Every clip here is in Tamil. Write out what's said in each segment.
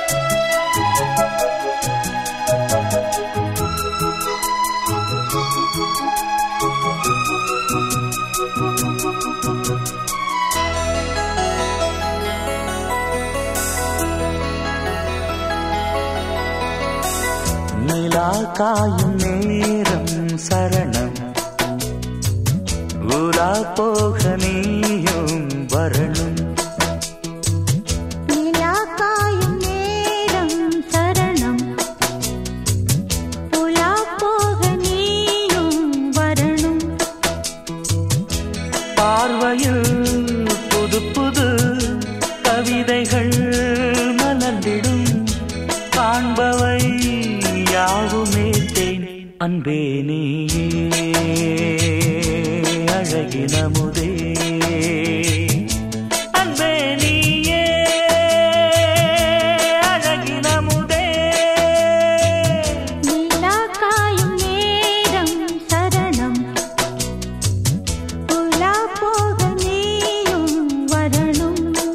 நிலா காயும் நேரம் சரணம் உலா போக நீயும் வரணும். நிலா காயும் நேரம் சரணம் உலா போக நீயும் வரணும். பார்வையில் புது புது கவிதைகள் மலர்ந்திடும். காண்பவை யாவுமே தேன் அன்பே நீயே அழகின முதே. அன்பே நீயே அழகின முதே. நிலா காயும் நேரம் சரணம் உலா போக நீயும் வரணும்.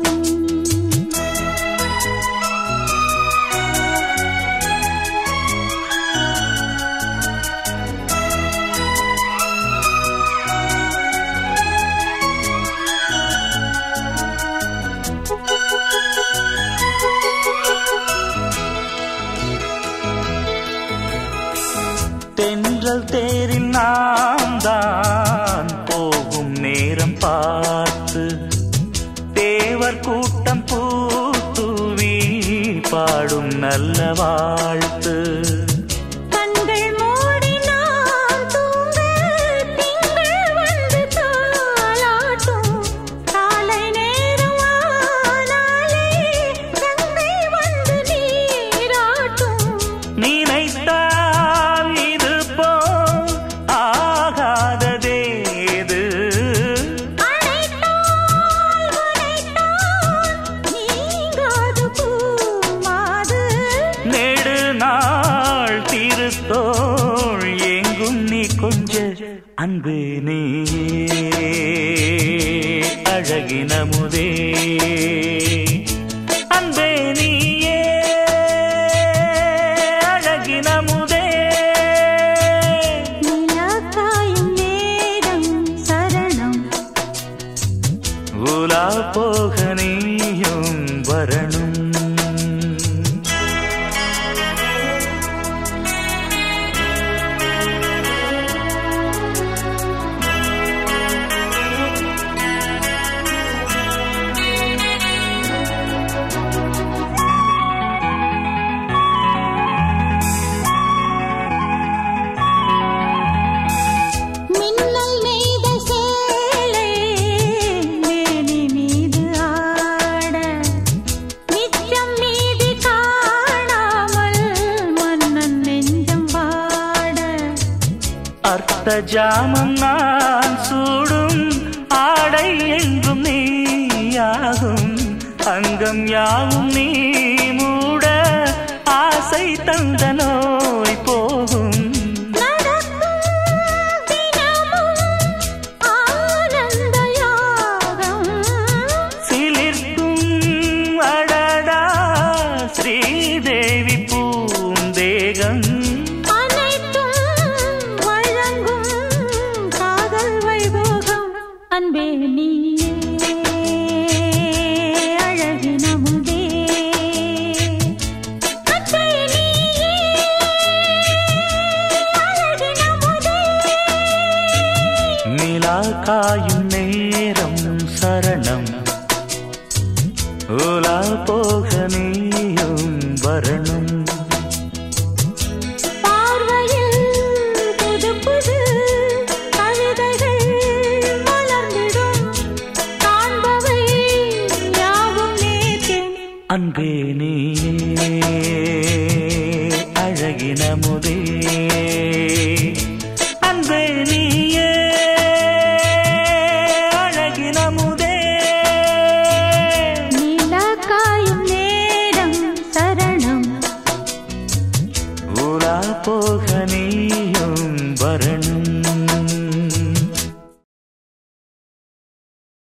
தென்றல் தேரில் நாம் தான் போகும் நேரம் பார்த்து தேவர் கூட்டம் பூத்துவி பாடும் நல்ல வாழ்த்து. கண்கள் மூடி நாம் தூங்க திங்கள் வந்து தாலாட்டும். காலை நேரம் ஆனாலே கங்கை வந்து நீராட்டும். நினைத்தால் இது போல் ஆகாததேது. அழைத்தால் உரைத்தால் நீங்காது பூமாது. நெடு நாள் திருத்தோள் எங்கும் நீ கொஞ்ச அன்பு நீயே அழகின முதே. அன்பே நீயே அழகின முதே. நிலா காயும் நேரம் சரணம் உலா போக நீயும் வரணும். மின்னல் நெய்த சேலை மேனி மீது ஆட. நிச்சம் மீதி காணாமல் மன்னன் நெஞ்சம் வாட. அர்த்த ஜாமம் நான் சூடும் ஆடை என்றும் நீயாகும். அங்கம் யாவும் நீ மூட ஆசை தந்த நோய் போகும். நடக்கும் தினமும் ஆனந்த யாகம். சிலிர்க்கும் அடடா ஸ்ரீதேவி பூந்தேகம். அனைத்தும் வழங்கும் காதல் வைபோகம். அன்பே நீயே அழகின முதே. அன்பே நீயே அழகின முதே. நிலா காயும் நேரம் சரணம் உலா போக நீயும் வரணும். பார்வையில் புது புது கவிதைகள் மலர்ந்திடும். காண்பவை யாவும் நேர்த்தேன் அன்பே நீயே அழகின முதே.